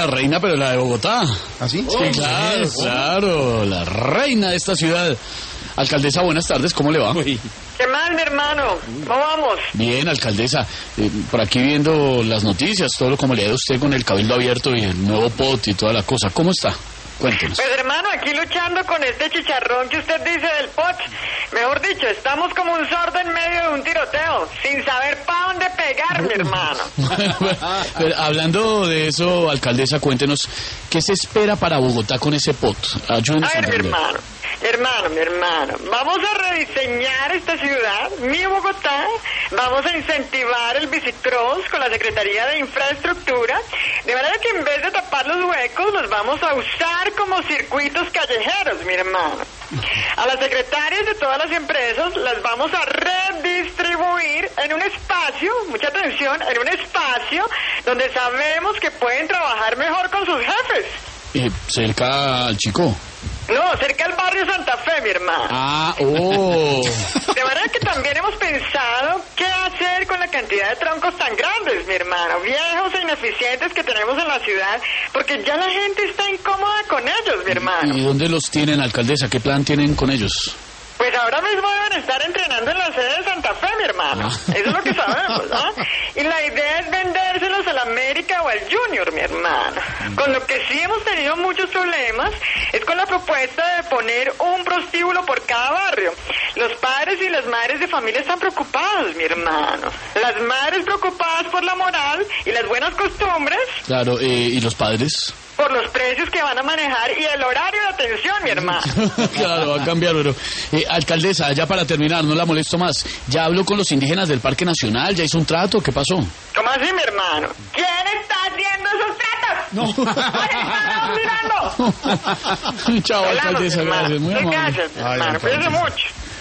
la reina, pero la de Bogotá. ¿Ah, sí? Sí, claro, claro, la reina de esta ciudad. Alcaldesa, buenas tardes, ¿cómo le va? ¿Qué más, mi hermano? ¿Cómo vamos? Bien, alcaldesa, por aquí viendo las noticias, todo lo como le ha ido usted con el cabildo abierto y el nuevo POT y toda la cosa, ¿cómo está? Cuéntenos. Pues hermano, aquí luchando con este chicharrón que usted dice del POT. Mejor dicho, estamos como un sordo en medio de un tiroteo, sin saber para dónde pegar, mi hermano. Pero, hablando de eso, alcaldesa, cuéntenos, ¿qué se espera para Bogotá con ese POT? Ayúdenos A ver, mi entender. hermano, vamos a rediseñar esta ciudad, mi Bogotá, vamos a incentivar el bicicross con la Secretaría de Infraestructura, de manera que en vez de tapar los huecos, los vamos a usar como circuitos callejeros, mi hermano. A las secretarias de todas las empresas las vamos a redistribuir en un espacio, mucha atención, en un espacio donde sabemos que pueden trabajar mejor con sus jefes. Cerca al Chico. No, cerca del barrio Santa Fe, mi hermano. Ah, oh. De manera que también hemos pensado qué hacer con la cantidad de troncos tan grandes, mi hermano, viejos e ineficientes que tenemos en la ciudad, porque ya la gente está incómoda con ellos, mi hermano. ¿Y dónde los tienen, alcaldesa? ¿Qué plan tienen con ellos? Pues ahora mismo deben estar entrenando en la sede de Santa Fe, mi hermano. Eso es lo que sabemos, ¿no? Y la idea es vendérselos al América o al Junior, mi hermano. Con lo que sí hemos tenido muchos problemas es con la propuesta de poner un prostíbulo por cada barrio. Los padres y las madres de familia están preocupados, mi hermano. Las madres preocupadas por la moral y las buenas costumbres. Claro, ¿y los padres? Por los precios que van a manejar y el horario de atención, mi hermano. Claro, va a cambiar, pero... alcaldesa, ya para terminar, no la molesto más. ¿Ya habló con los indígenas del Parque Nacional? ¿Ya hizo un trato? ¿Qué pasó? ¿Cómo así, mi hermano? ¿Quién está haciendo esos tratos? No. ¿Quién está mirando? Chao, alcaldesa, gracias. Muy amable. Gracias, hermano. Cuídese mucho.